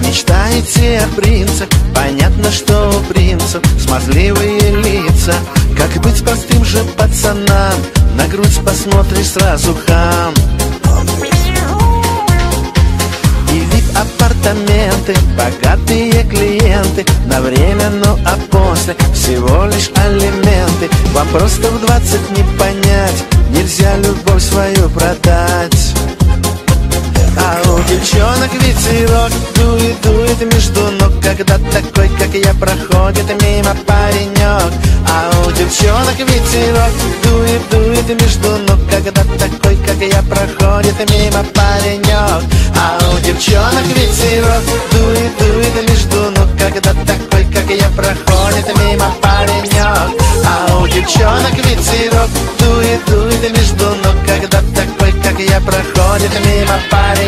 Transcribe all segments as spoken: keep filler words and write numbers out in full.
Мечтаете о принцах, понятно, что у принцев смазливые лица. Как быть простым же пацанам? На грудь посмотришь, сразу хам. И вип-апартаменты, богатые клиенты, на время, ну а после всего лишь алименты. Вам просто в двадцать не понять, нельзя любовь свою продать. А у девчонок ветерок дует, дует между ног, когда такой, как я, проходит мимо паренек. А у девчонок ветерок дует, дует между ног, когда такой, как я, проходит мимо паренек. А у девчонок ветерок дует, дует между ног, когда такой, как я, проходит мимо паренек. А у девчонок ветерок дует, дует между ног, когда такой, как я, проходит мимо паренек.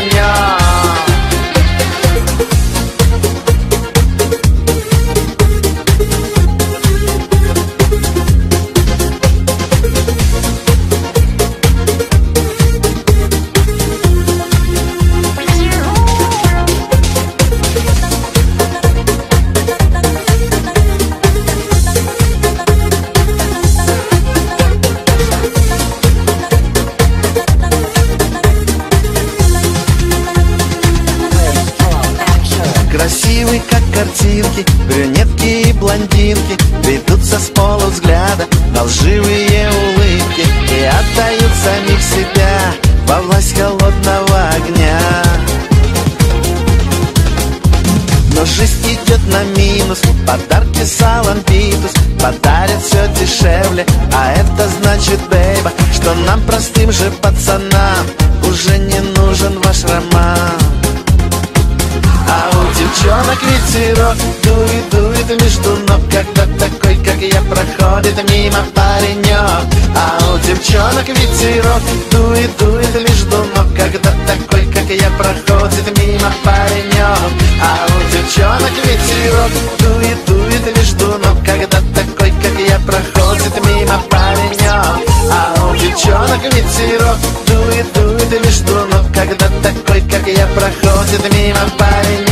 Красивые, как картинки, брюнетки и блондинки ведутся с полувзгляда на лживые улыбки и отдают самих себя во власть холодного огня. Но жизнь идет на минус, подарки салон Питус подарят все дешевле. А это значит, бейба, что нам, простым же пацанам, уже не нужен ваш роман. А у девчонок ветерок дует, дует между ног, когда такой, как я, проходит мимо паренек. А у девчонок ветерок дует, дует между ног, когда такой, как я, проходит мимо паренек. А у девчонок ветерок дует, дует между ног, когда такой, как я, проходит мимо паренек. А у девчонок ветерок дует, дует между ног, когда такой, как я, проходит мимо паренек.